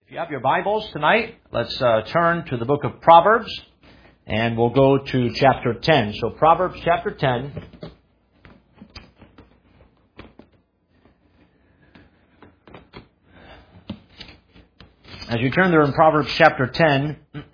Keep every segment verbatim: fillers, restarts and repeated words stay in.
If you have your Bibles tonight, let's uh, turn to the book of Proverbs, and we'll go to chapter ten. So Proverbs chapter ten. As you turn there in Proverbs chapter ten,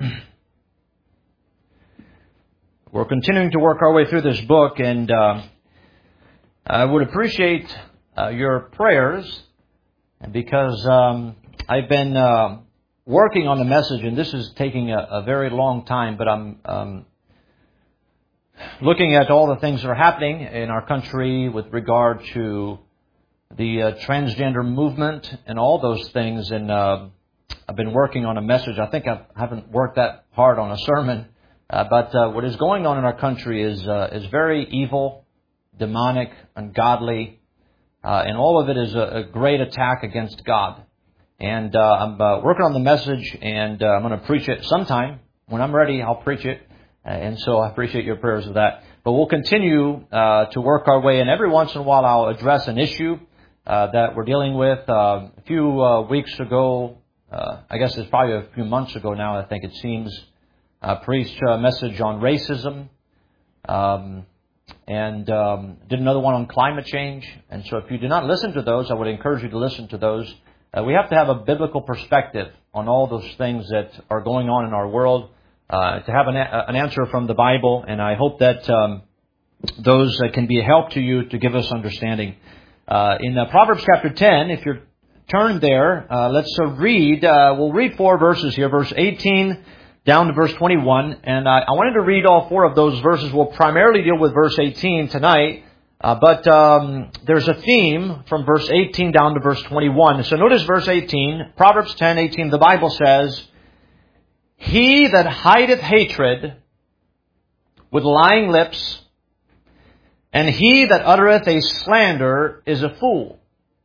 we're continuing to work our way through this book, and uh, I would appreciate uh, your prayers, because um, I've been uh, working on the message, and this is taking a, a very long time, but I'm um, looking at all the things that are happening in our country with regard to the uh, transgender movement and all those things, and uh, I've been working on a message. I think I haven't worked that hard on a sermon, uh, but uh, what is going on in our country is uh, is very evil, demonic, ungodly, uh, and all of it is a, a great attack against God. And uh, I'm uh, working on the message, and uh, I'm going to preach it sometime. When I'm ready, I'll preach it. Uh, and so I appreciate your prayers of that. But we'll continue uh, to work our way, and every once in a while I'll address an issue uh, that we're dealing with. Uh, a few uh, weeks ago, uh, I guess it's probably a few months ago now, I think it seems, I preached a message on racism, um, and um, did another one on climate change. And so if you did not listen to those, I would encourage you to listen to those. Uh, we have to have a biblical perspective on all those things that are going on in our world, uh, to have an, a, an answer from the Bible, and I hope that um, those uh, can be a help to you to give us understanding. Uh, in uh, Proverbs chapter ten, if you're turned there, uh, let's uh, read, uh, we'll read four verses here, verse eighteen down to verse twenty-one, and I, I wanted to read all four of those verses. We'll primarily deal with verse eighteen tonight. Uh, but um, there's a theme from verse eighteen down to verse twenty-one. So notice verse eighteen, Proverbs ten eighteen. The Bible says, "He that hideth hatred with lying lips, and he that uttereth a slander is a fool.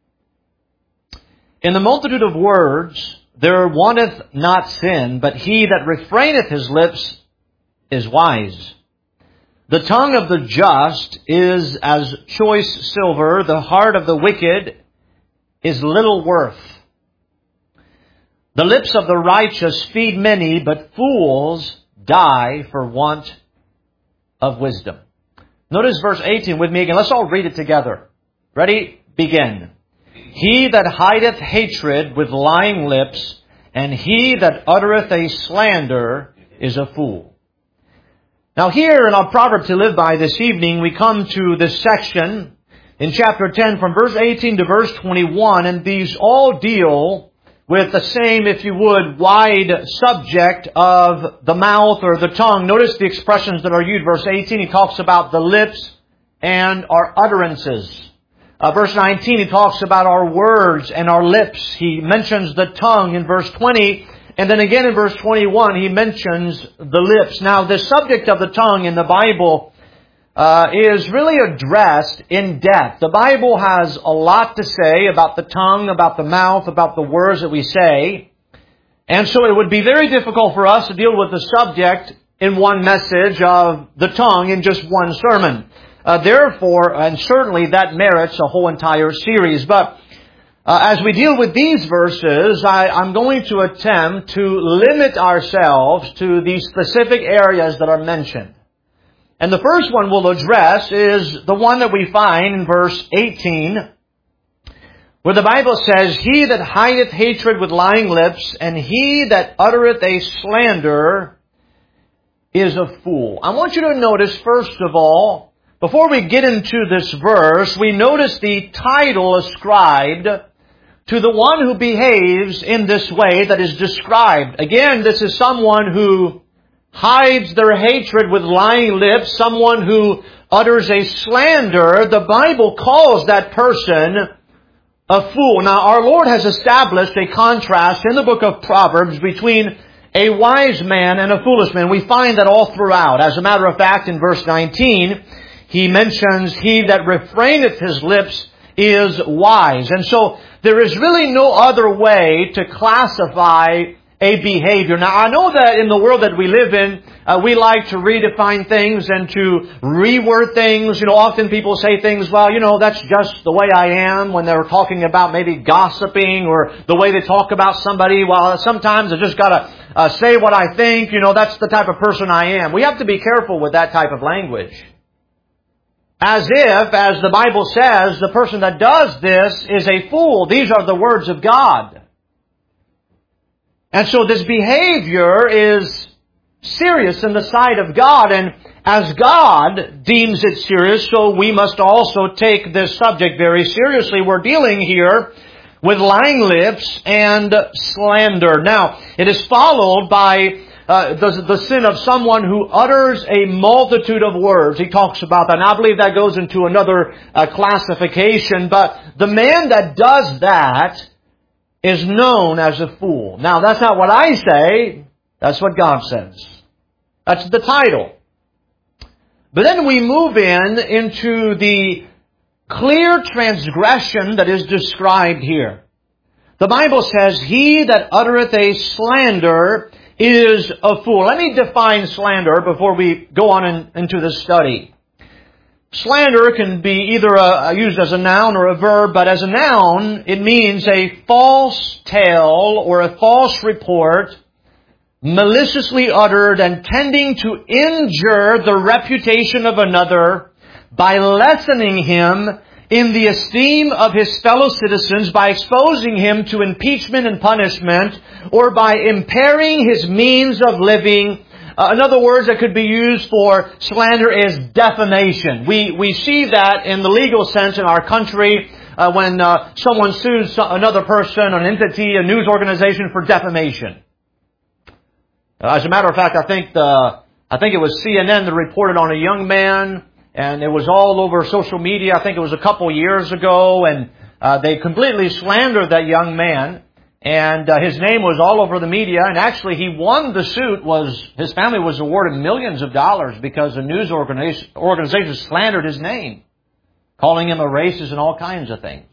In the multitude of words there wanteth not sin, but he that refraineth his lips is wise. The tongue of the just is as choice silver. The heart of the wicked is little worth. The lips of the righteous feed many, but fools die for want of wisdom." Notice verse eighteen with me again. Let's all read it together. Ready? Begin. "He that hideth hatred with lying lips, and he that uttereth a slander is a fool." Now here in our proverb to live by this evening, we come to this section in chapter ten from verse eighteen to verse twenty-one, and these all deal with the same, if you would, wide subject of the mouth or the tongue. Notice the expressions that are used. Verse eighteen, he talks about the lips and our utterances. Uh, verse nineteen, he talks about our words and our lips. He mentions the tongue in verse twenty. And then again in verse twenty-one, he mentions the lips. Now, the subject of the tongue in the Bible uh, is really addressed in depth. The Bible has a lot to say about the tongue, about the mouth, about the words that we say. And so it would be very difficult for us to deal with the subject in one message of the tongue in just one sermon. Uh, therefore, and certainly that merits a whole entire series. But Uh, as we deal with these verses, I, I'm going to attempt to limit ourselves to the specific areas that are mentioned. And the first one we'll address is the one that we find in verse eighteen, where the Bible says, "He that hideth hatred with lying lips, and he that uttereth a slander is a fool." I want you to notice, first of all, before we get into this verse, we notice the title ascribed to the one who behaves in this way that is described. Again, this is someone who hides their hatred with lying lips, someone who utters a slander. The Bible calls that person a fool. Now, our Lord has established a contrast in the book of Proverbs between a wise man and a foolish man. We find that all throughout. As a matter of fact, in verse nineteen, he mentions, "He that refraineth his lips is wise." And so there is really no other way to classify a behavior. Now, I know that in the world that we live in, uh, we like to redefine things and to reword things. You know, often people say things, well, you know, that's just the way I am, when they're talking about maybe gossiping or the way they talk about somebody. Well, sometimes I just got to uh, say what I think. You know, that's the type of person I am. We have to be careful with that type of language. As if, as the Bible says, the person that does this is a fool. These are the words of God. And so this behavior is serious in the sight of God, and as God deems it serious, so we must also take this subject very seriously. We're dealing here with lying lips and slander. Now, it is followed by uh, the, the sin of someone who utters a multitude of words. He talks about that, and I believe that goes into another uh, classification, but the man that does that is known as a fool. Now, that's not what I say. That's what God says. That's the title. But then we move in into the clear transgression that is described here. The Bible says, he that uttereth a slander is a fool. Let me define slander before we go on in, into this study. Slander can be either a, used as a noun or a verb, but as a noun, it means a false tale or a false report, maliciously uttered and tending to injure the reputation of another by lessening him in the esteem of his fellow citizens, by exposing him to impeachment and punishment, or by impairing his means of living. Uh, in other words, that could be used for slander is defamation. We we see that in the legal sense in our country uh, when uh, someone sues another person, an entity, a news organization for defamation. Uh, as a matter of fact, I think the I think it was C N N that reported on a young man, and it was all over social media. I think it was a couple years ago, and uh, they completely slandered that young man. And uh, his name was all over the media, and actually he won the suit. Was his family was awarded millions of dollars because a news organization, organization slandered his name, calling him a racist and all kinds of things.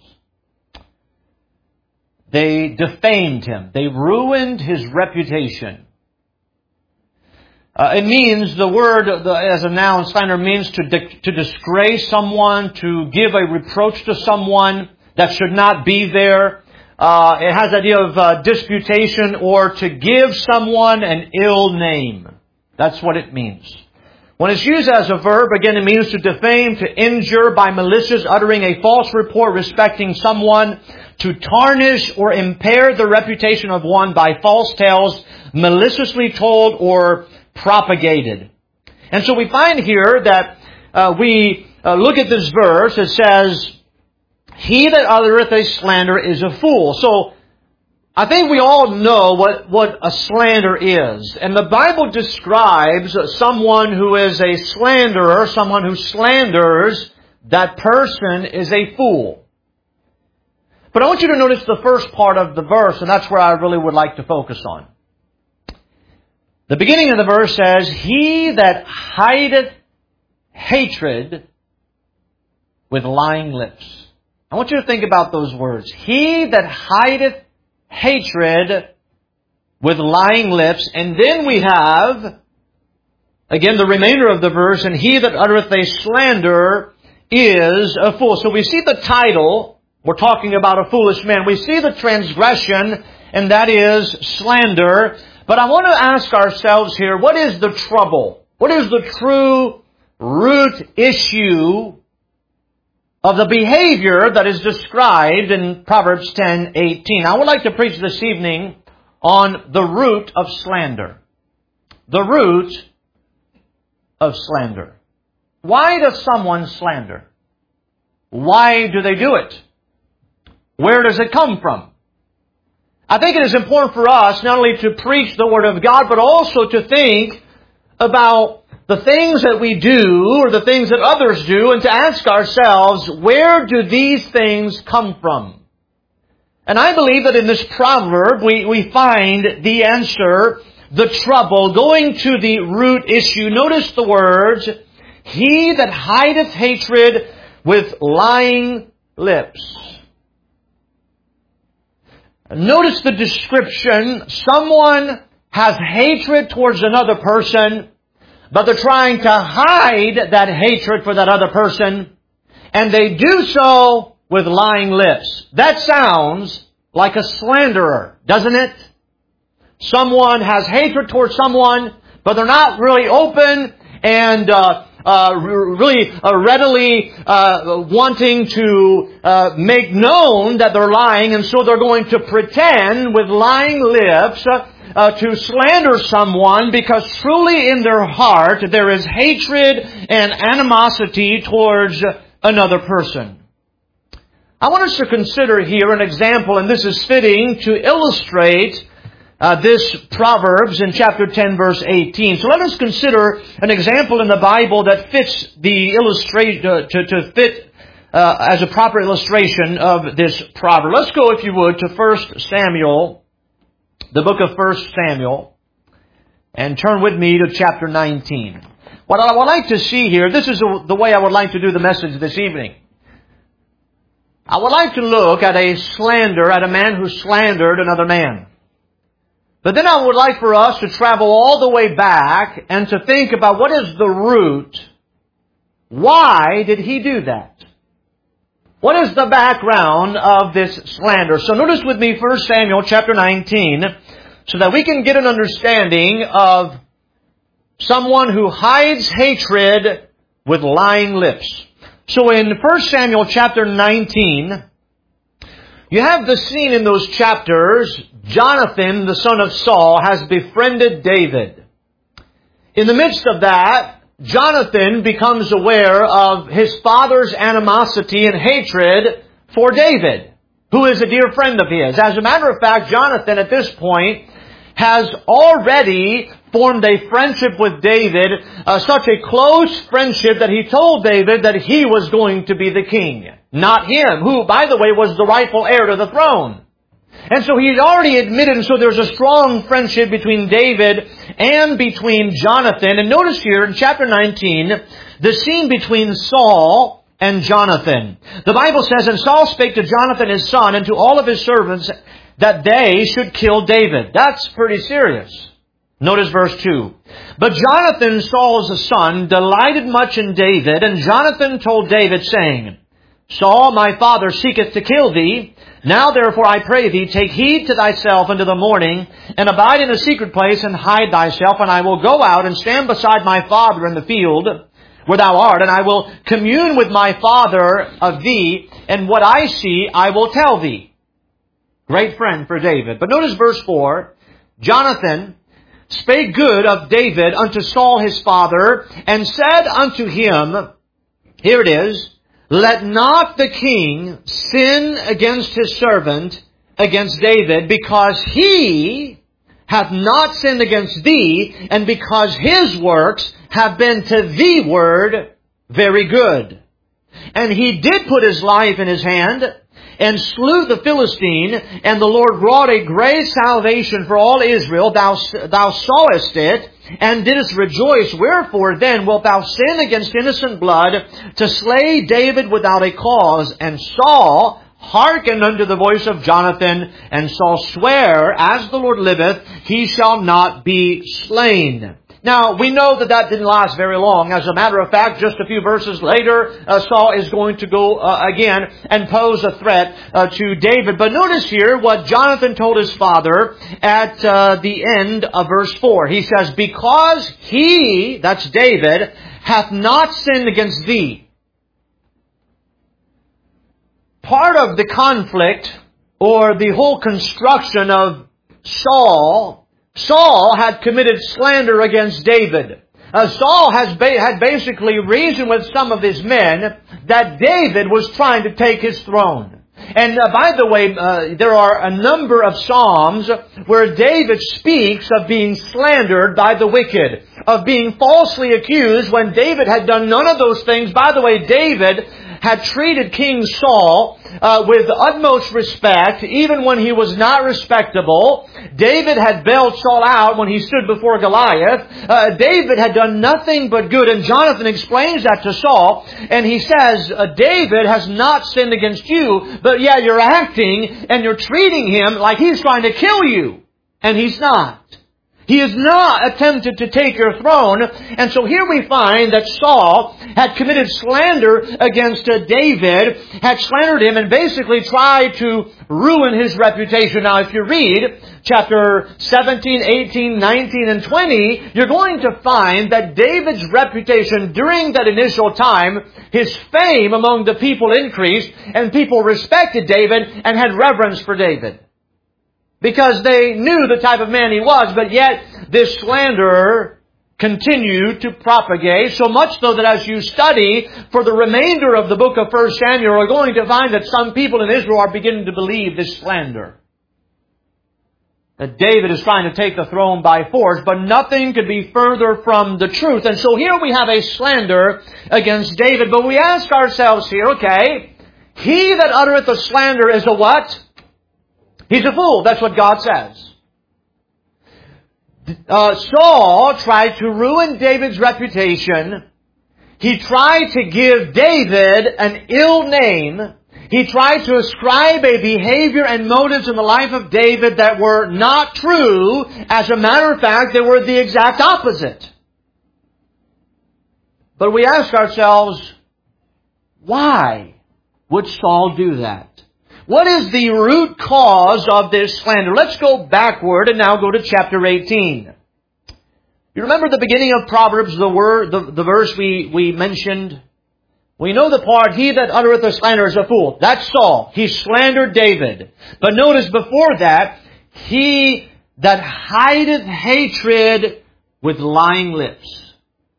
They defamed him. They ruined his reputation. Uh, it means, the word the, as a noun, slander means to, di- to disgrace someone, to give a reproach to someone that should not be there. Uh, it has the idea of uh, disputation, or to give someone an ill name. That's what it means. When it's used as a verb, again, it means to defame, to injure by malicious uttering a false report respecting someone, to tarnish or impair the reputation of one by false tales, maliciously told or propagated. And so we find here that uh, we uh, look at this verse. It says, he that uttereth a slander is a fool. So, I think we all know what, what a slander is. And the Bible describes someone who is a slanderer, someone who slanders, that person is a fool. But I want you to notice the first part of the verse, and that's where I really would like to focus on. The beginning of the verse says, he that hideth hatred with lying lips. I want you to think about those words. He that hideth hatred with lying lips. And then we have, again, the remainder of the verse, and he that uttereth a slander is a fool. So we see the title. We're talking about a foolish man. We see the transgression, and that is slander. But I want to ask ourselves here, what is the trouble? What is the true root issue of the behavior that is described in Proverbs ten eighteen? I would like to preach this evening on the root of slander. The root of slander. Why does someone slander? Why do they do it? Where does it come from? I think it is important for us not only to preach the Word of God, but also to think about the things that we do or the things that others do, and to ask ourselves, where do these things come from? And I believe that in this proverb we, we find the answer, the trouble, going to the root issue. Notice the words, he that hideth hatred with lying lips. Notice the description. Someone has hatred towards another person, but they're trying to hide that hatred for that other person, and they do so with lying lips. That sounds like a slanderer, doesn't it? Someone has hatred towards someone, but they're not really open and uh, uh, really uh, readily uh, wanting to uh, make known that they're lying, and so they're going to pretend with lying lips uh, uh, to slander someone, because truly in their heart there is hatred and animosity towards another person. I want us to consider here an example, and this is fitting to illustrate Uh, this Proverbs in chapter ten, verse eighteen. So let us consider an example in the Bible that fits the illustration, uh, to, to fit uh, as a proper illustration of this proverb. Let's go, if you would, to First Samuel, the book of First Samuel, and turn with me to chapter nineteen. What I would like to see here, this is the way I would like to do the message this evening. I would like to look at a slander, at a man who slandered another man. But then I would like for us to travel all the way back and to think about what is the root. Why did he do that? What is the background of this slander? So notice with me First Samuel chapter nineteen, so that we can get an understanding of someone who hides hatred with lying lips. So in First Samuel chapter nineteen, you have the scene in those chapters. Jonathan, the son of Saul, has befriended David. In the midst of that, Jonathan becomes aware of his father's animosity and hatred for David, who is a dear friend of his. As a matter of fact, Jonathan at this point has already formed a friendship with David, uh, such a close friendship that he told David that he was going to be the king, not him, who, by the way, was the rightful heir to the throne. And so he had already admitted, and so there's a strong friendship between David and between Jonathan. And notice here in chapter nineteen, the scene between Saul and Jonathan. The Bible says, "And Saul spake to Jonathan his son and to all of his servants that they should kill David." That's pretty serious. Notice verse two. "But Jonathan, Saul's son, delighted much in David, and Jonathan told David, saying, Saul, my father, seeketh to kill thee. Now therefore I pray thee, take heed to thyself unto the morning, and abide in a secret place, and hide thyself, and I will go out and stand beside my father in the field where thou art, and I will commune with my father of thee, and what I see I will tell thee." Great friend for David. But notice verse four. "Jonathan spake good of David unto Saul his father, and said unto him," here it is, "Let not the king sin against his servant, against David, because he hath not sinned against thee, and because his works have been to thee word very good. And he did put his life in his hand, and slew the Philistine, and the Lord wrought a great salvation for all Israel. Thou, thou sawest it, and didst rejoice. Wherefore then wilt thou sin against innocent blood, to slay David without a cause? And Saul hearkened unto the voice of Jonathan, and Saul sware, As the Lord liveth, he shall not be slain." Now, we know that that didn't last very long. As a matter of fact, just a few verses later, uh, Saul is going to go uh, again and pose a threat uh, to David. But notice here what Jonathan told his father at uh, the end of verse four. He says, "Because he," that's David, "hath not sinned against thee." Part of the conflict, or the whole construction of Saul, Saul had committed slander against David. Uh, Saul has ba- had basically reasoned with some of his men that David was trying to take his throne. And uh, by the way, uh, there are a number of Psalms where David speaks of being slandered by the wicked, of being falsely accused when David had done none of those things. By the way, David had treated King Saul uh, with utmost respect, even when he was not respectable. David had bailed Saul out when he stood before Goliath. Uh, David had done nothing but good. And Jonathan explains that to Saul. And he says, uh, David has not sinned against you, but yeah, you're acting and you're treating him like he's trying to kill you. And he's not. He has not attempted to take your throne. And so here we find that Saul had committed slander against uh, David, had slandered him and basically tried to ruin his reputation. Now if you read chapter seventeen, eighteen, nineteen, and twenty, you're going to find that David's reputation during that initial time, his fame among the people increased, and people respected David and had reverence for David. Because they knew the type of man he was, but yet this slander continued to propagate, so much so that as you study for the remainder of the book of First Samuel, you're going to find that some people in Israel are beginning to believe this slander. That David is trying to take the throne by force, but nothing could be further from the truth. And so here we have a slander against David, but we ask ourselves here, okay, he that uttereth a slander is a what? He's a fool. That's what God says. Uh, Saul tried to ruin David's reputation. He tried to give David an ill name. He tried to ascribe a behavior and motives in the life of David that were not true. As a matter of fact, they were the exact opposite. But we ask ourselves, why would Saul do that? What is the root cause of this slander? Let's go backward and now go to chapter eighteen. You remember the beginning of Proverbs, the word, the, the verse we, we mentioned? We know the part, he that uttereth a slander is a fool. That's Saul. He slandered David. But notice before that, he that hideth hatred with lying lips.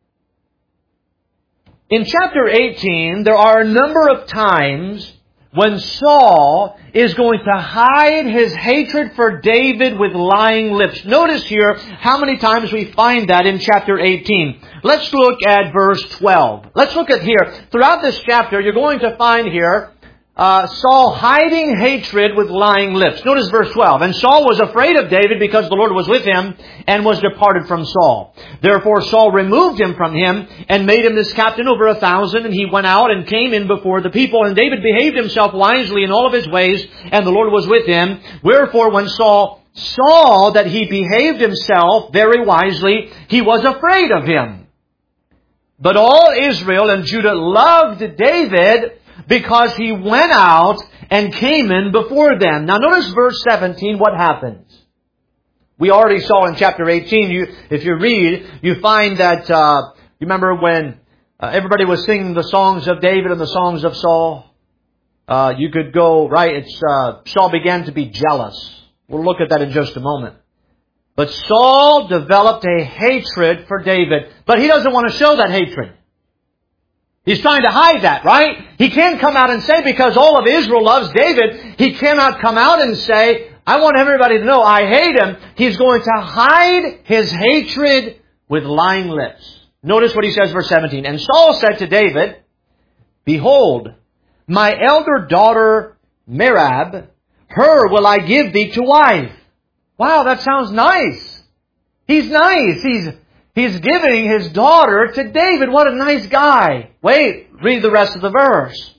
In chapter eighteen, there are a number of times when Saul is going to hide his hatred for David with lying lips. Notice here how many times we find that in chapter eighteen. Let's look at verse twelve. Let's look at here. Throughout this chapter, you're going to find here uh, Saul hiding hatred with lying lips. Notice verse twelve. And Saul was afraid of David because the Lord was with him and was departed from Saul. Therefore Saul removed him from him and made him his captain over a thousand. And he went out and came in before the people. And David behaved himself wisely in all of his ways, and the Lord was with him. Wherefore when Saul saw that he behaved himself very wisely, he was afraid of him. But all Israel and Judah loved David because he went out and came in before them. Now notice verse seventeen, what happens. We already saw in chapter eighteen, you, if you read, you find that, uh, you remember when uh, everybody was singing the songs of David and the songs of Saul? Uh, you could go, right, it's, uh, Saul began to be jealous. We'll look at that in just a moment. But Saul developed a hatred for David. But he doesn't want to show that hatred. He's trying to hide that, right? He can't come out and say, because all of Israel loves David, he cannot come out and say, I want everybody to know I hate him. He's going to hide his hatred with lying lips. Notice what he says, verse seventeen. And Saul said to David, Behold, my elder daughter Merab, her will I give thee to wife. Wow, that sounds nice. He's nice. He's He's giving his daughter to David. What a nice guy. Wait, read the rest of the verse.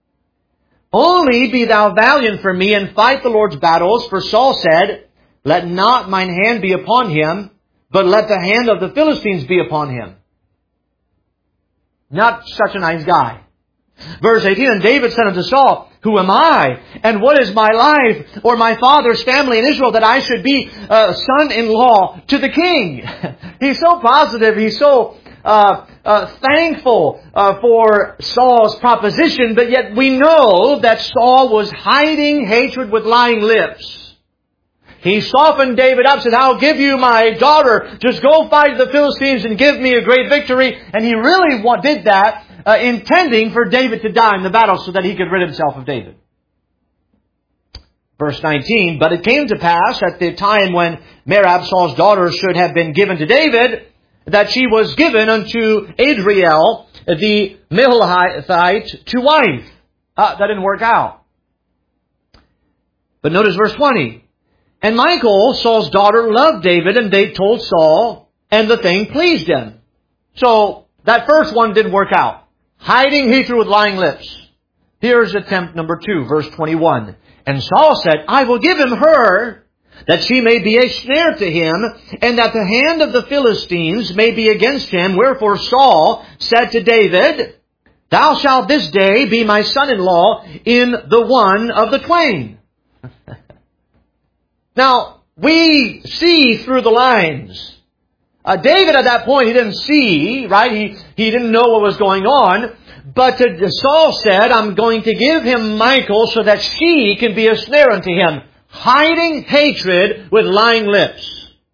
Only be thou valiant for me and fight the Lord's battles. For Saul said, Let not mine hand be upon him, but let the hand of the Philistines be upon him. Not such a nice guy. Verse eighteen, And David said unto Saul, Who am I? And what is my life or my father's family in Israel that I should be uh, son-in-law to the king? He's so positive. He's so uh, uh, thankful uh, for Saul's proposition. But yet we know that Saul was hiding hatred with lying lips. He softened David up, said, I'll give you my daughter. Just go fight the Philistines and give me a great victory. And he really did that. Uh, intending for David to die in the battle so that he could rid himself of David. Verse nineteen, But it came to pass at the time when Merab, Saul's daughter, should have been given to David, that she was given unto Adriel, the Meholathite, to wife. Uh, that didn't work out. But notice verse twenty. And Michal, Saul's daughter, loved David, and they told Saul, and the thing pleased him. So, that first one didn't work out. Hiding hatred with lying lips. Here's attempt number two, verse twenty-one. And Saul said, I will give him her, that she may be a snare to him, and that the hand of the Philistines may be against him. Wherefore Saul said to David, Thou shalt this day be my son-in-law in the one of the twain. Now, we see through the lines. Uh, David at that point, he didn't see, right? He, he didn't know what was going on. But uh, Saul said, I'm going to give him Michal so that she can be a snare unto him. Hiding hatred with lying lips.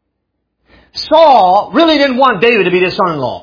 Saul really didn't want David to be his son-in-law.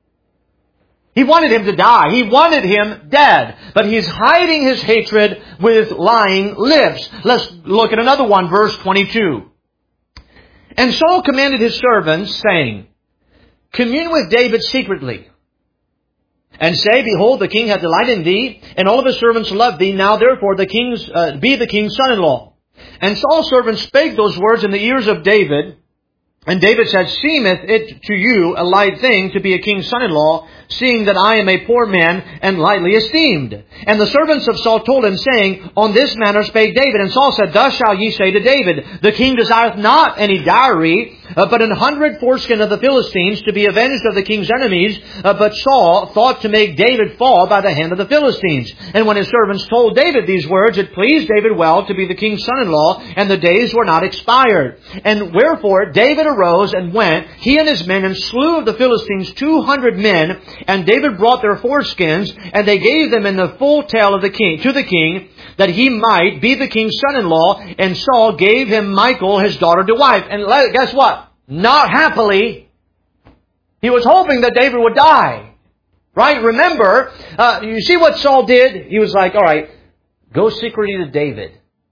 He wanted him to die. He wanted him dead. But he's hiding his hatred with lying lips. Let's look at another one, verse twenty-two. And Saul commanded his servants, saying, Commune with David secretly, and say, Behold, the king hath delighted in thee, and all of his servants love thee. Now therefore the king's uh, be the king's son-in-law. And Saul's servants spake those words in the ears of David. And David said, Seemeth it to you a light thing to be a king's son-in-law, seeing that I am a poor man and lightly esteemed? And the servants of Saul told him, saying, On this manner spake David. And Saul said, Thus shall ye say to David, The king desireth not any dowry, uh, but an hundred foreskin of the Philistines, to be avenged of the king's enemies. Uh, but Saul thought to make David fall by the hand of the Philistines. And when his servants told David these words, it pleased David well to be the king's son-in-law, and the days were not expired. And wherefore David arose and went, he and his men, and slew of the Philistines two hundred men. And David brought their foreskins, and they gave them in the full tale of the king to the king, that he might be the king's son-in-law. And Saul gave him Michal, his daughter, to wife. And guess what? Not happily. He was hoping that David would die. Right? Remember, uh, you see what Saul did? He was like, all right, go secretly to David.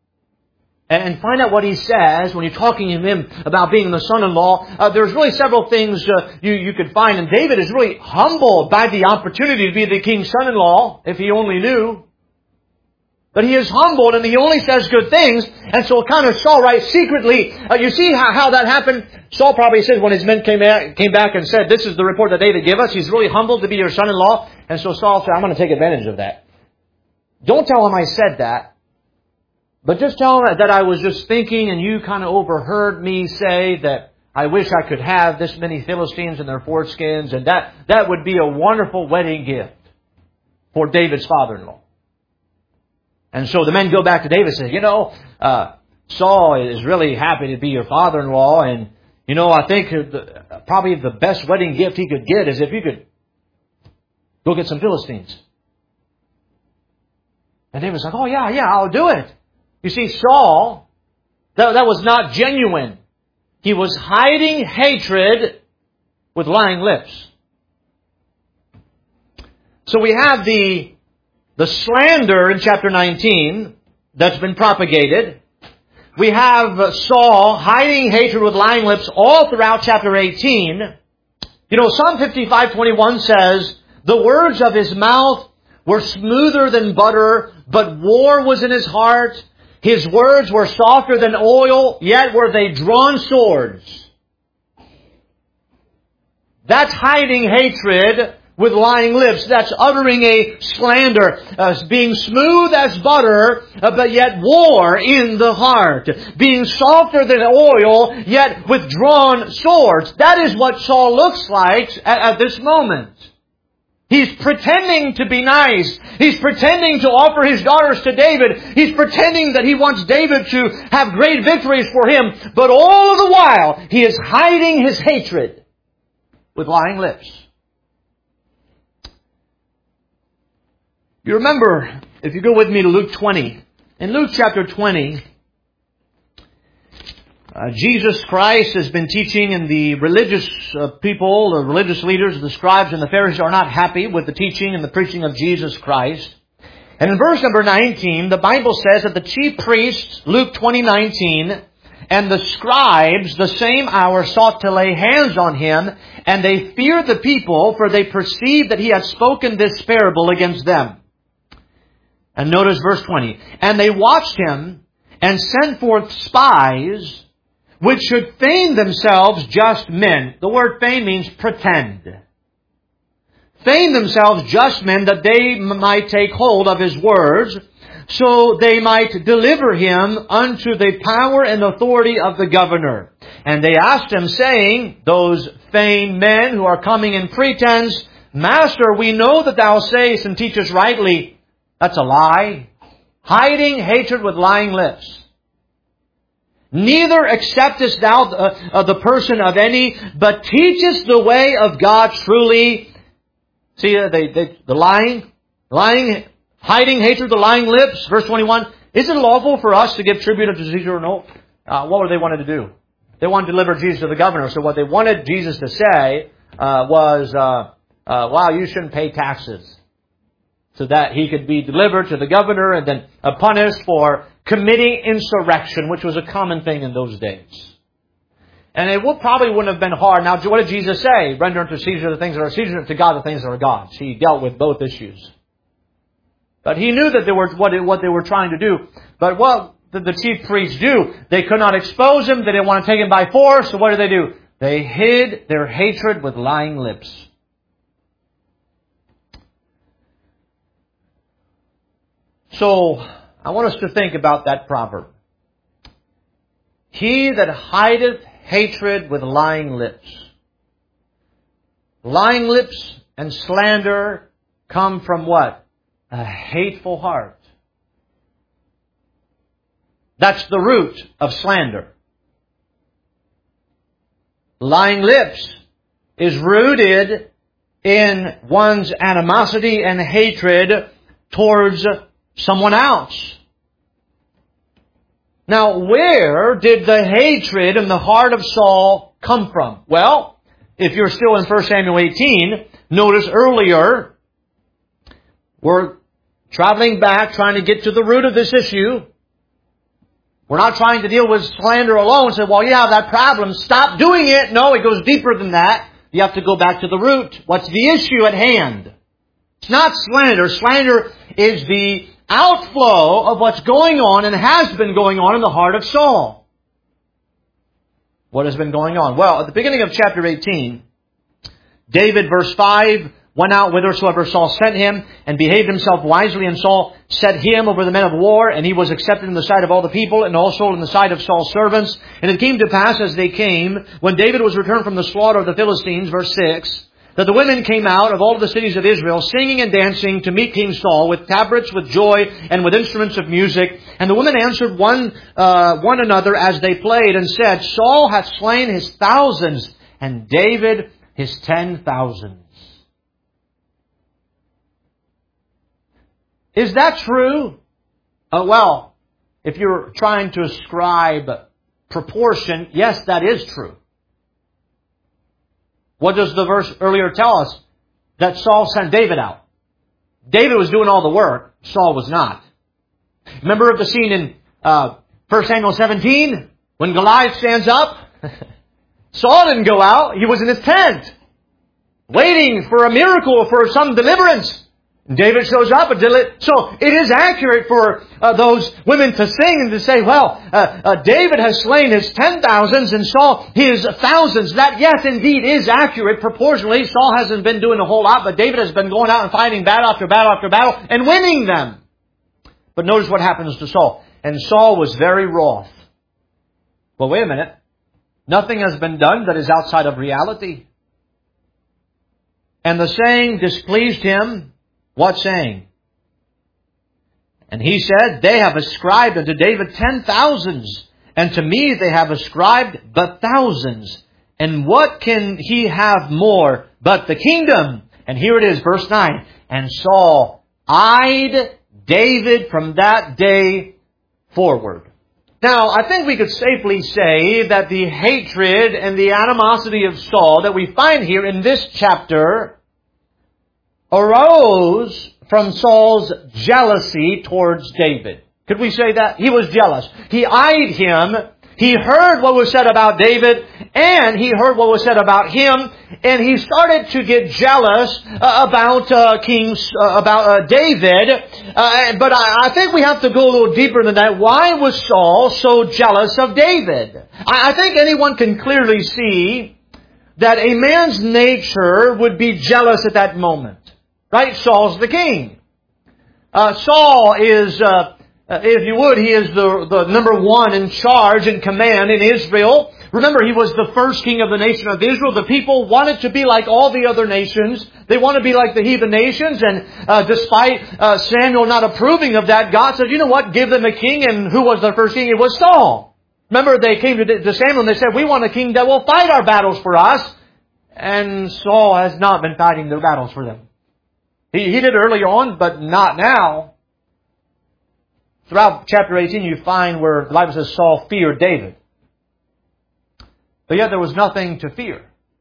And find out what he says when you're talking to him about being the son-in-law. Uh, there's really several things uh, you, you could find. And David is really humbled by the opportunity to be the king's son-in-law, if he only knew. But he is humbled and he only says good things. And so kind of Saul writes secretly. Uh, you see how, how that happened? Saul probably said when his men came back, came back and said, this is the report that David gave us. He's really humbled to be your son-in-law. And so Saul said, I'm going to take advantage of that. Don't tell him I said that. But just tell him that I was just thinking and you kind of overheard me say that I wish I could have this many Philistines and their foreskins, and that, that would be a wonderful wedding gift for David's father-in-law. And so the men go back to David and say, you know, uh, Saul is really happy to be your father-in-law, and, you know, I think the, probably the best wedding gift he could get is if you could go get some Philistines. And David's like, oh yeah, yeah, I'll do it. You see, Saul, that, that was not genuine. He was hiding hatred with lying lips. So we have the, the slander in chapter nineteen that's been propagated. We have Saul hiding hatred with lying lips all throughout chapter eighteen. You know, Psalm fifty-five twenty-one says, the words of his mouth were smoother than butter, but war was in his heart. His words were softer than oil, yet were they drawn swords. That's hiding hatred with lying lips. That's uttering a slander. Uh, being smooth as butter, uh, but yet war in the heart. Being softer than oil, yet with drawn swords. That is what Saul looks like at, at this moment. He's pretending to be nice. He's pretending to offer his daughters to David. He's pretending that he wants David to have great victories for him. But all of the while, he is hiding his hatred with lying lips. You remember, if you go with me to Luke twenty. In Luke chapter twenty, Uh, Jesus Christ has been teaching, and the religious uh, people, the religious leaders, the scribes and the Pharisees are not happy with the teaching and the preaching of Jesus Christ. And in verse number nineteen, the Bible says that the chief priests, Luke twenty nineteen, and the scribes the same hour sought to lay hands on him, and they feared the people, for they perceived that he had spoken this parable against them. And notice verse twenty. And they watched him and sent forth spies which should feign themselves just men. The word feign means pretend. Feign themselves just men, that they might take hold of His words, so they might deliver Him unto the power and authority of the governor. And they asked Him, saying, those feigned men who are coming in pretense, Master, we know that Thou sayest and teachest rightly. That's a lie. Hiding hatred with lying lips. Neither acceptest Thou the, uh, the person of any, but teachest the way of God truly. See, uh, they, they, the lying, lying, hiding hatred, the lying lips. Verse twenty-one, is it lawful for us to give tribute unto Caesar or no? Uh, what were they wanted to do? They wanted to deliver Jesus to the governor. So what they wanted Jesus to say uh, was, uh, uh, wow, you shouldn't pay taxes. So that He could be delivered to the governor and then uh, punished for committing insurrection, which was a common thing in those days. And it would, probably wouldn't have been hard. Now, what did Jesus say? Render unto Caesar the things that are Caesar, to God the things that are God's. He dealt with both issues. But He knew that they were what, what they were trying to do. But what did the chief priests do? They could not expose Him. They didn't want to take Him by force. So what did they do? They hid their hatred with lying lips. So, I want us to think about that proverb. He that hideth hatred with lying lips. Lying lips and slander come from what? A hateful heart. That's the root of slander. Lying lips is rooted in one's animosity and hatred towards someone else. Now, where did the hatred in the heart of Saul come from? Well, if you're still in First Samuel eighteen, notice earlier, we're traveling back, trying to get to the root of this issue. We're not trying to deal with slander alone and say, well, you have that problem, stop doing it. No, it goes deeper than that. You have to go back to the root. What's the issue at hand? It's not slander. Slander is the outflow of what's going on and has been going on in the heart of Saul. What has been going on? Well, at the beginning of chapter eighteen, David, verse five, went out whithersoever Saul sent him, and behaved himself wisely, and Saul set him over the men of war, and he was accepted in the sight of all the people, and also in the sight of Saul's servants. And it came to pass as they came, when David was returned from the slaughter of the Philistines, verse six, that the women came out of all the cities of Israel, singing and dancing to meet King Saul, with tabrets, with joy, and with instruments of music. And the women answered one uh, one another as they played, and said, Saul hath slain his thousands, and David his ten thousands. Is that true? Uh, well, if you're trying to ascribe proportion, yes, that is true. What does the verse earlier tell us? That Saul sent David out. David was doing all the work. Saul was not. Remember the scene in uh, First Samuel seventeen? When Goliath stands up? Saul didn't go out. He was in his tent, waiting for a miracle, for some deliverance. David shows up. And deli- so it is accurate for uh, those women to sing and to say, well, uh, uh, David has slain his ten thousands and Saul his thousands. That, yes, indeed is accurate proportionally. Saul hasn't been doing a whole lot, but David has been going out and fighting battle after battle after battle and winning them. But notice what happens to Saul. And Saul was very wroth. Well, wait a minute. Nothing has been done that is outside of reality. And the saying displeased him. What saying? And he said, they have ascribed unto David ten thousands, and to me they have ascribed but thousands. And what can he have more but the kingdom? And here it is, verse nine. And Saul eyed David from that day forward. Now, I think we could safely say that the hatred and the animosity of Saul that we find here in this chapter arose from Saul's jealousy towards David. Could we say that? He was jealous. He eyed him He heard what was said about David, and he heard what was said about him, and he started to get jealous uh, about uh, King, uh, about uh, David. Uh, but I, I think we have to go a little deeper than that. Why was Saul so jealous of David? I, I think anyone can clearly see that a man's nature would be jealous at that moment. Right? Saul's the king. Uh, Saul is... Uh, Uh, if you would, he is the, the number one in charge and command in Israel. Remember, he was the first king of the nation of Israel. The people wanted to be like all the other nations. They want to be like the heathen nations. And uh, despite uh, Samuel not approving of that, God said, you know what, give them a king. And who was their first king? It was Saul. Remember, they came to, to Samuel and they said, we want a king that will fight our battles for us. And Saul has not been fighting their battles for them. He, he did early on, but not now. Throughout chapter eighteen, you find where the Bible says Saul feared David. But yet there was nothing to fear.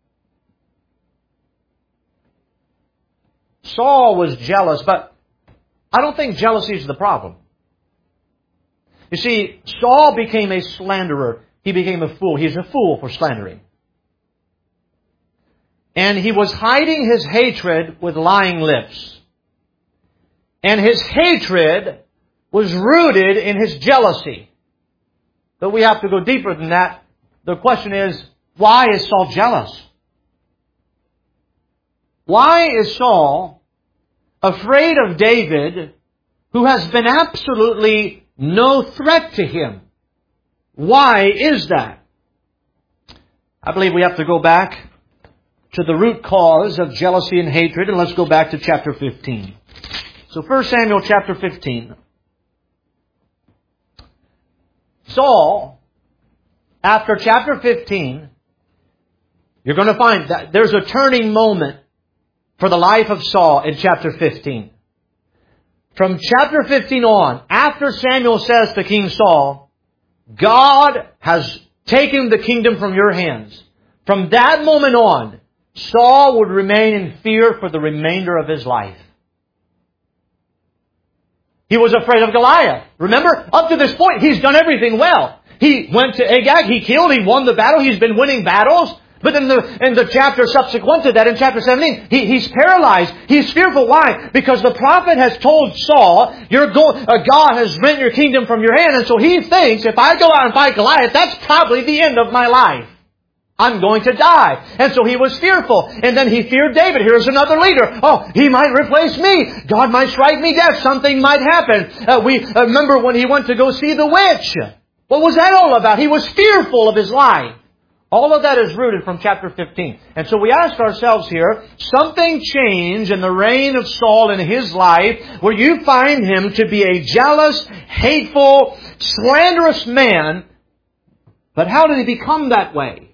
Saul was jealous, but I don't think jealousy is the problem. You see, Saul became a slanderer. He became a fool. He's a fool for slandering. And he was hiding his hatred with lying lips. And his hatred was rooted in his jealousy. But we have to go deeper than that. The question is, why is Saul jealous? Why is Saul afraid of David, who has been absolutely no threat to him? Why is that? I believe we have to go back to the root cause of jealousy and hatred, and let's go back to chapter fifteen. So First Samuel chapter fifteen. Saul, after chapter fifteen, you're going to find that there's a turning moment for the life of Saul in chapter fifteen. From chapter fifteen on, after Samuel says to King Saul, God has taken the kingdom from your hands. From that moment on, Saul would remain in fear for the remainder of his life. He was afraid of Goliath. Remember, up to this point, he's done everything well. He went to Agag, he killed, he won the battle, he's been winning battles. But in the, in the chapter subsequent to that, in chapter seventeen, he, he's paralyzed. He's fearful. Why? Because the prophet has told Saul, You're go, uh, God has rent your kingdom from your hand. And so he thinks, if I go out and fight Goliath, that's probably the end of my life. I'm going to die. And so he was fearful. And then he feared David. Here's another leader. Oh, he might replace me. God might strike me dead. Something might happen. Uh, we uh, remember when he went to go see the witch. What was that all about? He was fearful of his life. All of that is rooted from chapter fifteen. And so we ask ourselves here, something changed in the reign of Saul in his life where you find him to be a jealous, hateful, slanderous man. But how did he become that way?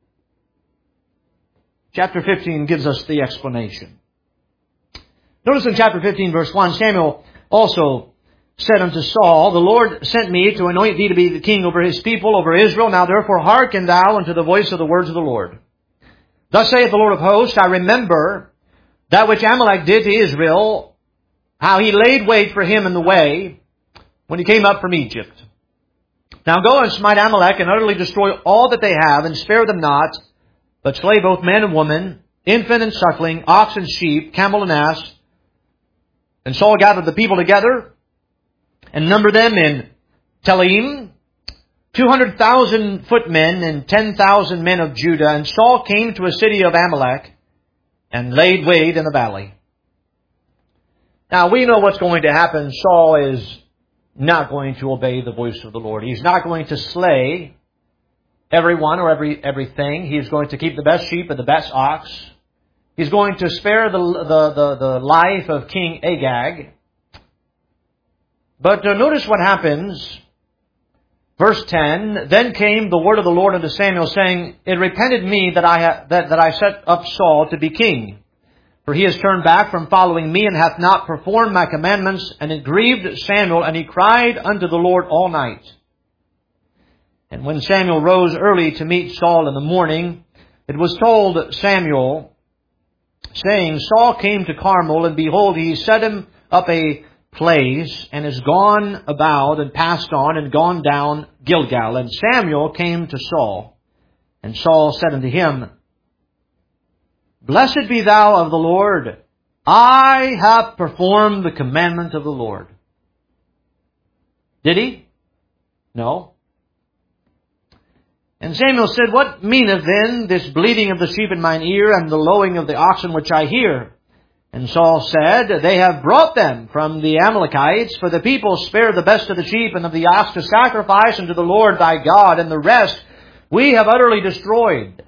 Chapter fifteen gives us the explanation. Notice in chapter fifteen, verse one, Samuel also said unto Saul, The Lord sent me to anoint thee to be the king over his people, over Israel. Now therefore hearken thou unto the voice of the words of the Lord. Thus saith the Lord of hosts, I remember that which Amalek did to Israel, how he laid wait for him in the way when he came up from Egypt. Now go and smite Amalek and utterly destroy all that they have, and spare them not, but slay both man and woman, infant and suckling, ox and sheep, camel and ass. And Saul gathered the people together and numbered them in Telaim, two hundred thousand footmen and ten thousand men of Judah. And Saul came to a city of Amalek and laid wait in the valley. Now we know what's going to happen. Saul is not going to obey the voice of the Lord. He's not going to slay everyone or every everything. He's going to keep the best sheep and the best ox. He's going to spare the the the, the life of King Agag. But uh, notice what happens. Verse ten, Then came the word of the Lord unto Samuel, saying, It repented me that I ha- that, that I set up Saul to be king. For he has turned back from following me, and hath not performed my commandments. And it grieved Samuel, and he cried unto the Lord all night. And when Samuel rose early to meet Saul in the morning, it was told Samuel, saying, Saul came to Carmel, and behold, he set him up a place and is gone about and passed on and gone down Gilgal. And Samuel came to Saul, and Saul said unto him, Blessed be thou of the Lord. I have performed the commandment of the Lord. Did he? No. And Samuel said, What meaneth then this bleating of the sheep in mine ear, and the lowing of the oxen which I hear? And Saul said, They have brought them from the Amalekites, for the people spare the best of the sheep and of the ox to sacrifice unto the Lord thy God, and the rest we have utterly destroyed.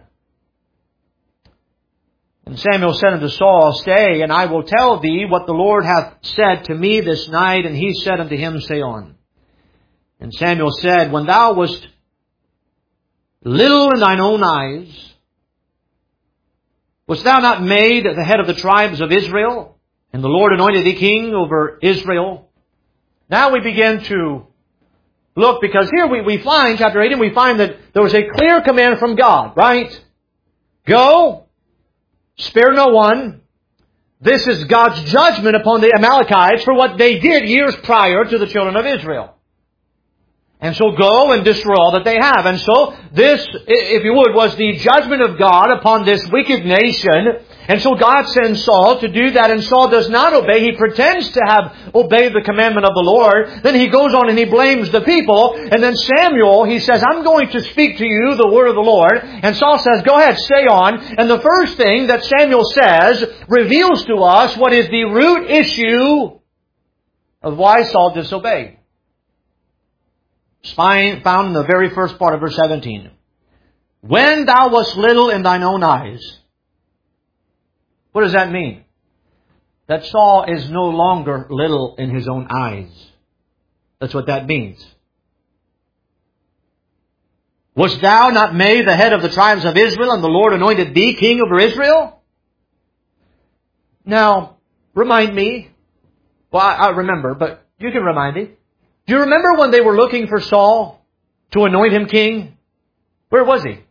And Samuel said unto Saul, Stay, and I will tell thee what the Lord hath said to me this night. And he said unto him, Say on. And Samuel said, When thou wast little in thine own eyes, wast thou not made the head of the tribes of Israel? And the Lord anointed thee king over Israel. Now we begin to look, because here we, we find, chapter eighteen, we find that there was a clear command from God, right? Go, spare no one. This is God's judgment upon the Amalekites for what they did years prior to the children of Israel. And so go and destroy all that they have. And so this, if you would, was the judgment of God upon this wicked nation. And so God sends Saul to do that, and Saul does not obey. He pretends to have obeyed the commandment of the Lord. Then he goes on and he blames the people. And then Samuel, he says, I'm going to speak to you the word of the Lord. And Saul says, go ahead, stay on. And the first thing that Samuel says reveals to us what is the root issue of why Saul disobeyed. Found in the very first part of verse seventeen. When thou wast little in thine own eyes. What does that mean? That Saul is no longer little in his own eyes. That's what that means. Wast thou not made the head of the tribes of Israel, and the Lord anointed thee king over Israel? Now, remind me. Well, I, I remember, but you can remind me. Do you remember when they were looking for Saul to anoint him king? Where was he?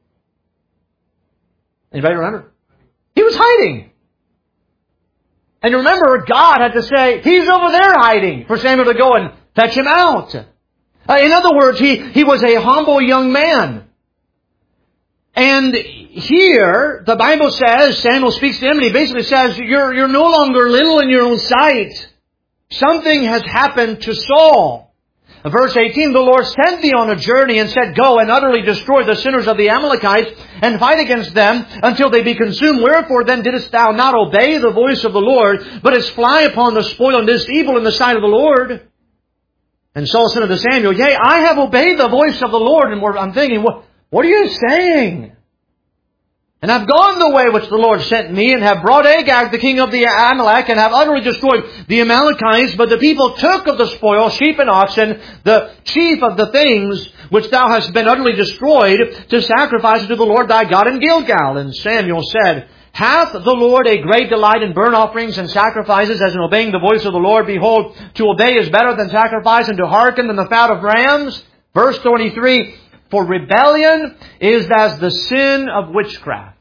Anybody remember? He was hiding. And remember, God had to say, he's over there hiding, for Samuel to go and fetch him out. Uh, in other words, he, he was a humble young man. And here, the Bible says, Samuel speaks to him, and he basically says, you're, you're no longer little in your own sight. Something has happened to Saul. Verse eighteen, the Lord sent thee on a journey and said, Go and utterly destroy the sinners of the Amalekites and fight against them until they be consumed. Wherefore then didst thou not obey the voice of the Lord, but didst fly upon the spoil and didst evil in the sight of the Lord? And Saul said unto Samuel, Yea, I have obeyed the voice of the Lord. And I'm thinking, what, what are you saying? And I've gone the way which the Lord sent me, and have brought Agag, the king of the Amalek, and have utterly destroyed the Amalekites. But the people took of the spoil, sheep and oxen, the chief of the things which thou hast been utterly destroyed, to sacrifice to the Lord thy God in Gilgal. And Samuel said, Hath the Lord a great delight in burnt offerings and sacrifices, as in obeying the voice of the Lord? Behold, to obey is better than sacrifice, and to hearken than the fat of rams. Verse twenty-three, For rebellion is as the sin of witchcraft,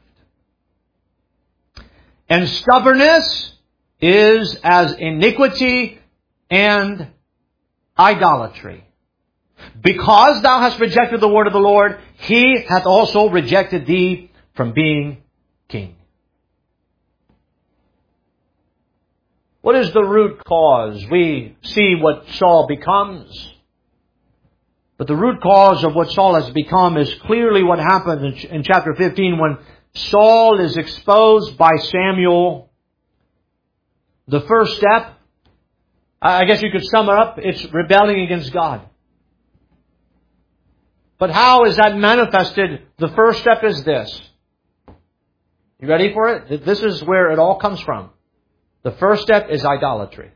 and stubbornness is as iniquity and idolatry. Because thou hast rejected the word of the Lord, he hath also rejected thee from being king. What is the root cause? We see what Saul becomes. But the root cause of what Saul has become is clearly what happened in, in chapter fifteen, when Saul is exposed by Samuel. The first step, I guess you could sum it up, it's rebelling against God. But how is that manifested? The first step is this. You ready for it? This is where it all comes from. The first step is idolatry.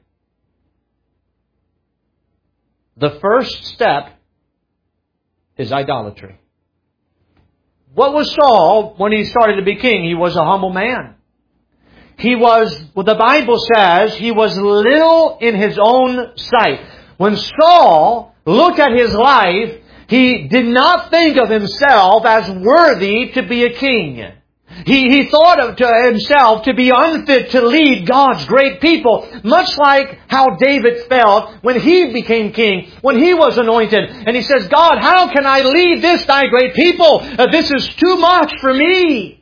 The first step is idolatry. What was Saul when he started to be king? He was a humble man. He was, what the Bible says, he was little in his own sight. When Saul looked at his life, he did not think of himself as worthy to be a king. He, he thought of to himself to be unfit to lead God's great people, much like how David felt when he became king, when he was anointed. And he says, God, how can I lead this thy great people? Uh, this is too much for me.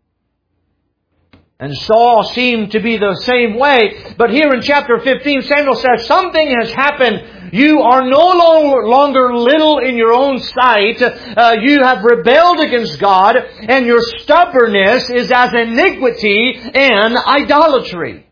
And Saul seemed to be the same way. But here in chapter fifteen, Samuel says, something has happened. You are no longer little in your own sight. Uh, you have rebelled against God, and your stubbornness is as iniquity and idolatry.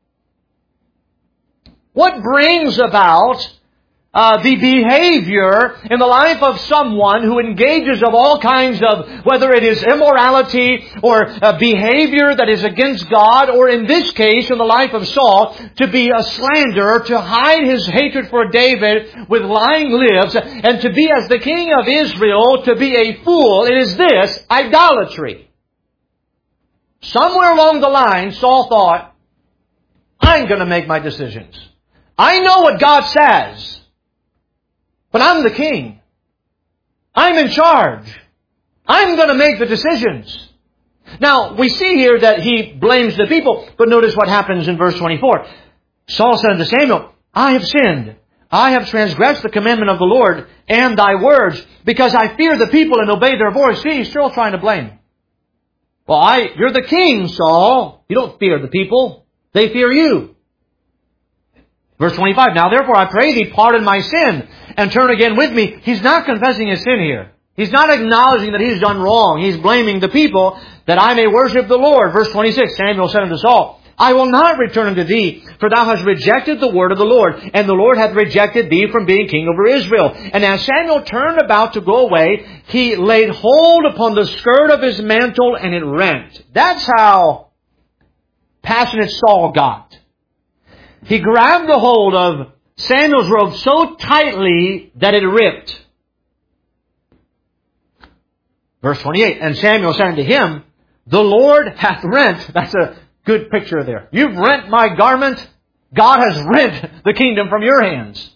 What brings about Uh, the behavior in the life of someone who engages of all kinds of, whether it is immorality or a behavior that is against God, or in this case, in the life of Saul, to be a slanderer, to hide his hatred for David with lying lips, and to be as the king of Israel, to be a fool, it is this, idolatry. Somewhere along the line, Saul thought, I'm going to make my decisions. I know what God says. But I'm the king. I'm in charge. I'm going to make the decisions. Now, we see here that he blames the people, but notice what happens in verse twenty-four. Saul said unto Samuel, I have sinned. I have transgressed the commandment of the Lord and thy words, because I fear the people and obey their voice. See, he's still trying to blame. Well, I, you're the king, Saul. You don't fear the people. They fear you. Verse twenty-five, now therefore I pray thee, pardon my sin, and turn again with me. He's not confessing his sin here. He's not acknowledging that he's done wrong. He's blaming the people that I may worship the Lord. Verse twenty-six, Samuel said unto Saul, I will not return unto thee, for thou hast rejected the word of the Lord, and the Lord hath rejected thee from being king over Israel. And as Samuel turned about to go away, he laid hold upon the skirt of his mantle, and it rent. That's how passionate Saul got. He grabbed the hold of Samuel's robe so tightly that it ripped. Verse twenty-eight, and Samuel said unto him, the Lord hath rent. That's a good picture there. You've rent my garment. God has rent the kingdom from your hands.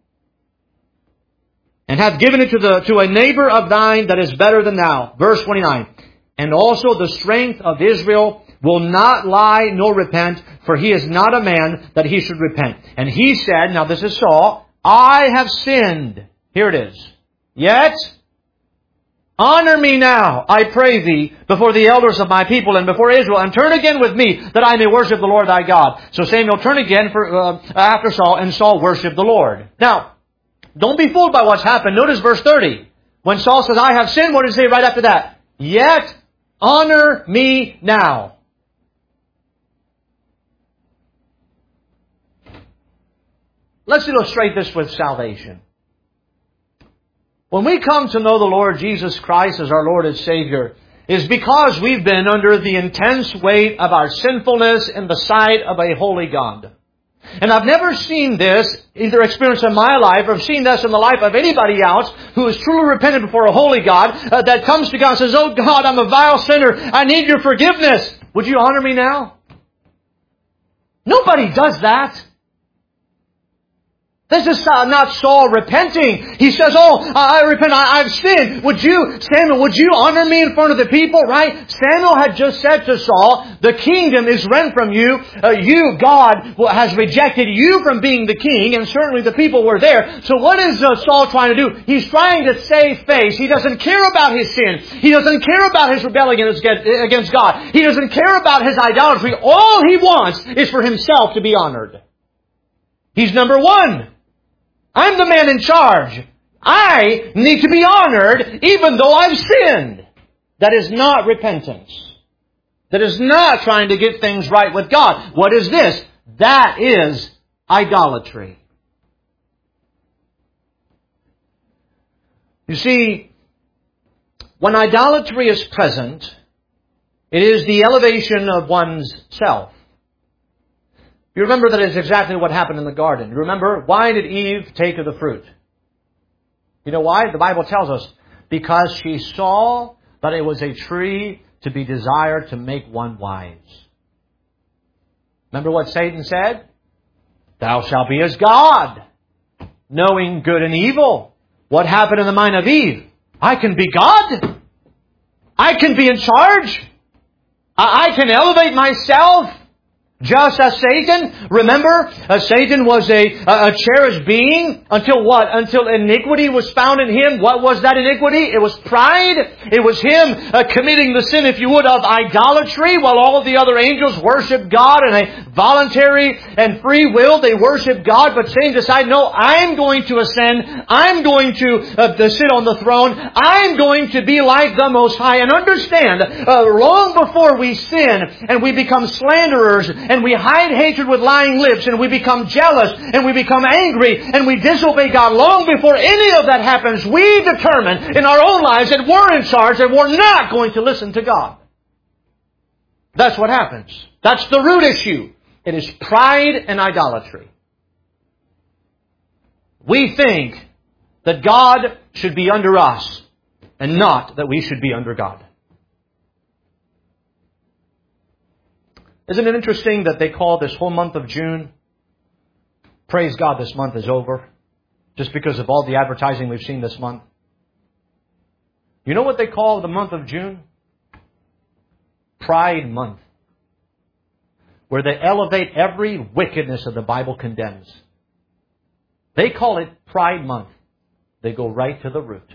And hath given it to the to a neighbor of thine that is better than thou. Verse twenty-nine, and also the strength of Israel will not lie nor repent, for he is not a man that he should repent. And he said, now this is Saul, I have sinned. Here it is. Yet, honor me now, I pray thee, before the elders of my people and before Israel, and turn again with me, that I may worship the Lord thy God. So Samuel turned again for, uh, after Saul, and Saul worshiped the Lord. Now, don't be fooled by what's happened. Notice verse thirty. When Saul says, I have sinned, what does he say right after that? Yet, honor me now. Let's illustrate this with salvation. When we come to know the Lord Jesus Christ as our Lord and Savior, it is because we've been under the intense weight of our sinfulness in the sight of a holy God. And I've never seen this, either experienced in my life or seen this in the life of anybody else who is truly repentant before a holy God, uh, that comes to God and says, oh God, I'm a vile sinner. I need your forgiveness. Would you honor me now? Nobody does that. This is not Saul repenting. He says, oh, I repent, I, I've sinned. Would you, Samuel, would you honor me in front of the people, right? Samuel had just said to Saul, the kingdom is rent from you. Uh, you, God, has rejected you from being the king, and certainly the people were there. So what is uh, Saul trying to do? He's trying to save face. He doesn't care about his sin. He doesn't care about his rebellion against God. He doesn't care about his idolatry. All he wants is for himself to be honored. He's number one. I'm the man in charge. I need to be honored even though I've sinned. That is not repentance. That is not trying to get things right with God. What is this? That is idolatry. You see, when idolatry is present, it is the elevation of one's self. You remember that is exactly what happened in the garden. You remember, why did Eve take of the fruit? You know why? The Bible tells us, because she saw that it was a tree to be desired to make one wise. Remember what Satan said? Thou shalt be as God, knowing good and evil. What happened in the mind of Eve? I can be God. I can be in charge. I, I can elevate myself just as Satan. Remember, uh, Satan was a, a cherished being until what? Until iniquity was found in him. What was that iniquity? It was pride. It was him uh, committing the sin, if you would, of idolatry, while all of the other angels worshiped God in a voluntary and free will. They worshiped God, but Satan decided, no, I'm going to ascend. I'm going to, uh, to sit on the throne. I'm going to be like the Most High. And understand, uh, long before we sin and we become slanderers, and we hide hatred with lying lips, and we become jealous, and we become angry, and we disobey God, long before any of that happens, we determine in our own lives that we're in charge, and we're not going to listen to God. That's what happens. That's the root issue. It is pride and idolatry. We think that God should be under us, and not that we should be under God. Isn't it interesting that they call this whole month of June, praise God, this month is over, just because of all the advertising we've seen this month? You know what they call the month of June? Pride Month, where they elevate every wickedness that the Bible condemns. They call it Pride Month. They go right to the root.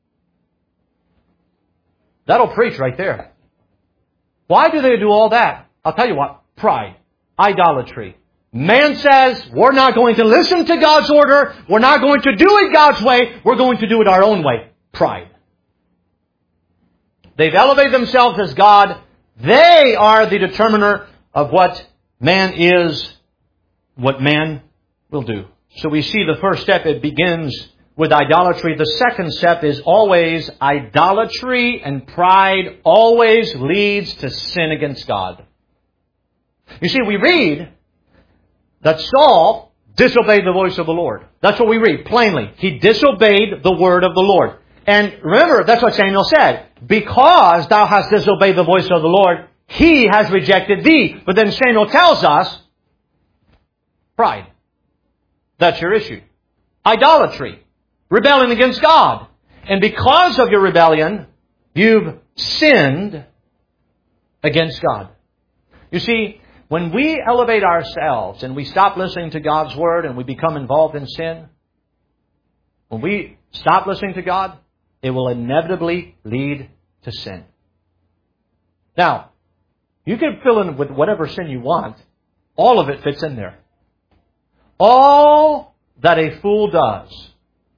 That'll preach right there. Why do they do all that? I'll tell you what, pride, idolatry. Man says, we're not going to listen to God's order. We're not going to do it God's way. We're going to do it our own way. Pride. They've elevated themselves as God. They are the determiner of what man is, what man will do. So we see the first step, it begins with idolatry. The second step is always idolatry, and pride always leads to sin against God. You see, we read that Saul disobeyed the voice of the Lord. That's what we read, plainly. He disobeyed the word of the Lord. And remember, that's what Samuel said. Because thou hast disobeyed the voice of the Lord, He has rejected thee. But then Samuel tells us, pride. That's your issue. Idolatry. Rebelling against God. And because of your rebellion, you've sinned against God. You see, when we elevate ourselves and we stop listening to God's Word and we become involved in sin, when we stop listening to God, it will inevitably lead to sin. Now, you can fill in with whatever sin you want. All of it fits in there. All that a fool does.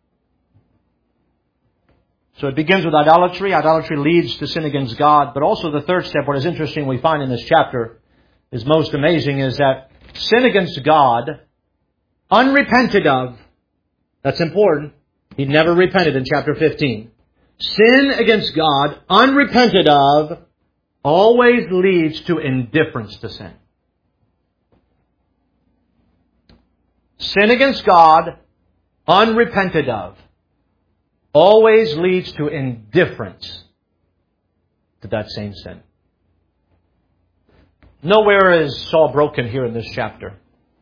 So it begins with idolatry. Idolatry leads to sin against God. But also the third step, what is interesting we find in this chapter, is most amazing, is that sin against God, unrepented of, that's important. He never repented in chapter fifteen. Sin against God, unrepented of, always leads to indifference to sin. Sin against God, unrepented of, always leads to indifference to that same sin. Nowhere is Saul broken here in this chapter.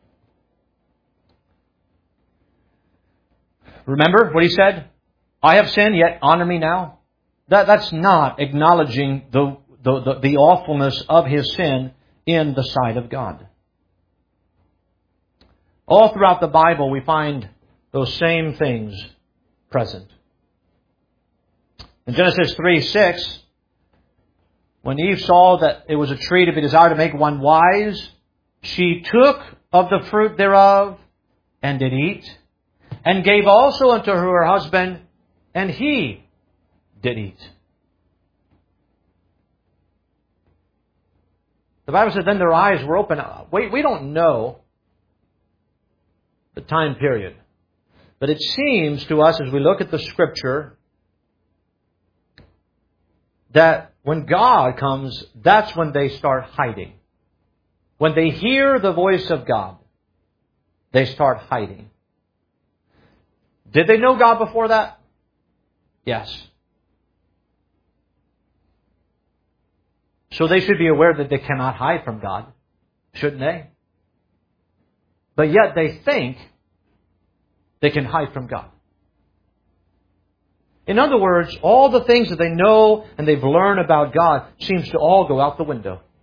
Remember what he said? I have sinned, yet honor me now. That, that's not acknowledging the, the, the, the awfulness of his sin in the sight of God. All throughout the Bible we find those same things present. In Genesis three six, when Eve saw that it was a tree to be desired to make one wise, she took of the fruit thereof and did eat, and gave also unto her husband, and he did eat. The Bible said then their eyes were open. We, we don't know the time period. But it seems to us as we look at the Scripture that when God comes, that's when they start hiding. When they hear the voice of God, they start hiding. Did they know God before that? Yes. So they should be aware that they cannot hide from God, shouldn't they? But yet they think they can hide from God. In other words, all the things that they know and they've learned about God seems to all go out the window.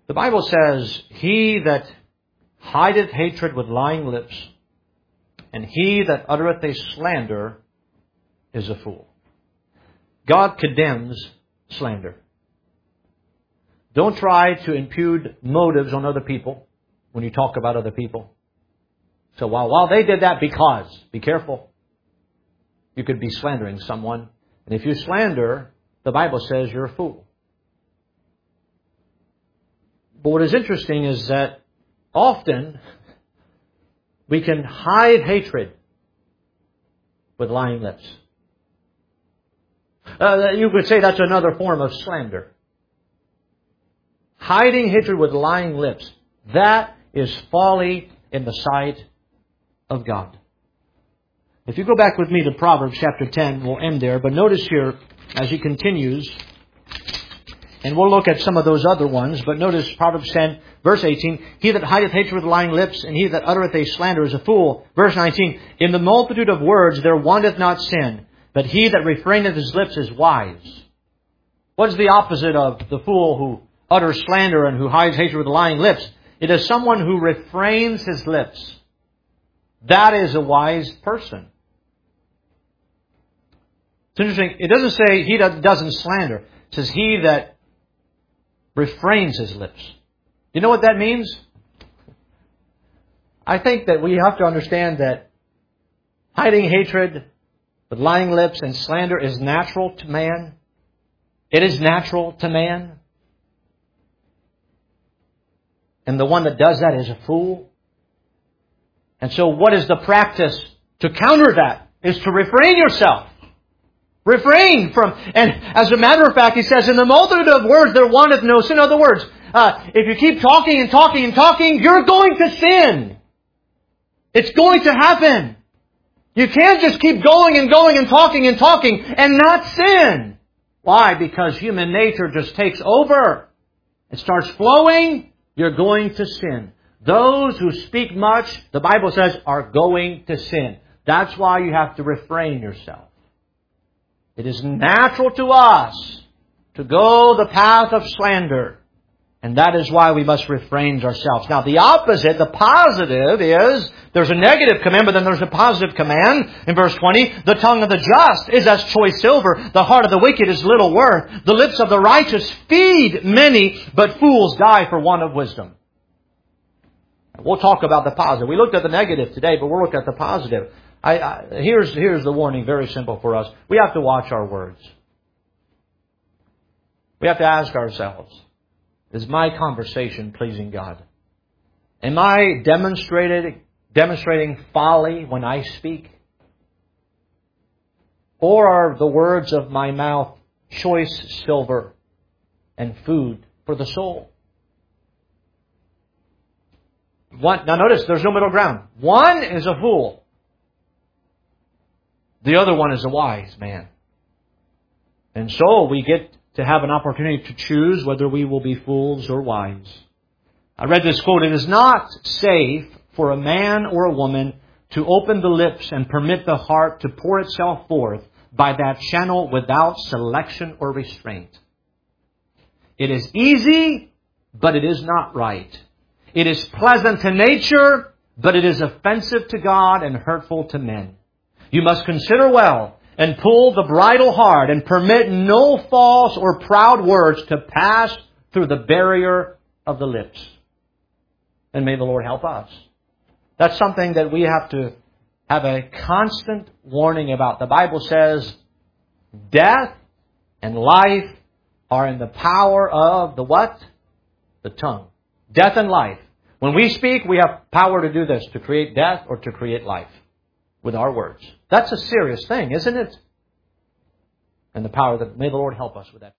The Bible says, he that hideth hatred with lying lips, and he that uttereth a slander is a fool. God condemns slander. Don't try to impute motives on other people when you talk about other people. So while, while they did that because, be careful. You could be slandering someone. And if you slander, the Bible says you're a fool. But what is interesting is that often we can hide hatred with lying lips. Uh, you could say that's another form of slander. Hiding hatred with lying lips. That is folly in the sight of God. If you go back with me to Proverbs chapter ten, we'll end there. But notice here, as he continues, and we'll look at some of those other ones, but notice Proverbs ten, verse eighteen, he that hideth hatred with lying lips, and he that uttereth a slander is a fool. Verse nineteen, in the multitude of words there wanteth not sin, but he that refraineth his lips is wise. What is the opposite of the fool who utters slander and who hides hatred with lying lips? It is someone who refrains his lips. That is a wise person. It's interesting. It doesn't say he that doesn't slander. It says he that refrains his lips. You know what that means? I think that we have to understand that hiding hatred with lying lips and slander is natural to man. It is natural to man. And the one that does that is a fool. And so what is the practice to counter that? Is to refrain yourself. Refrain from, and as a matter of fact, he says, in the multitude of words there wanteth no sin. In other words, uh, if you keep talking and talking and talking, you're going to sin. It's going to happen. You can't just keep going and going and talking and talking and not sin. Why? Because human nature just takes over. It starts flowing. You're going to sin. Those who speak much, the Bible says, are going to sin. That's why you have to refrain yourself. It is natural to us to go the path of slander. And that is why we must refrain ourselves. Now the opposite, the positive is, there's a negative command, but then there's a positive command. In verse twenty, the tongue of the just is as choice silver. The heart of the wicked is little worth. The lips of the righteous feed many, but fools die for want of wisdom. We'll talk about the positive. We looked at the negative today, but we'll look at the positive. I, I, here's, here's the warning, very simple for us. We have to watch our words. We have to ask ourselves, is my conversation pleasing God? Am I demonstrated, demonstrating folly when I speak? Or are the words of my mouth choice silver and food for the soul? One, now notice, there's no middle ground. One is a fool. The other one is a wise man. And so we get to have an opportunity to choose whether we will be fools or wise. I read this quote, it is not safe for a man or a woman to open the lips and permit the heart to pour itself forth by that channel without selection or restraint. It is easy, but it is not right. It is pleasant to nature, but it is offensive to God and hurtful to men. You must consider well and pull the bridle hard and permit no false or proud words to pass through the barrier of the lips. And may the Lord help us. That's something that we have to have a constant warning about. The Bible says death and life are in the power of the what? The tongue. Death and life. When we speak, we have power to do this, to create death or to create life with our words. That's a serious thing, isn't it? And the power that, may the Lord help us with that.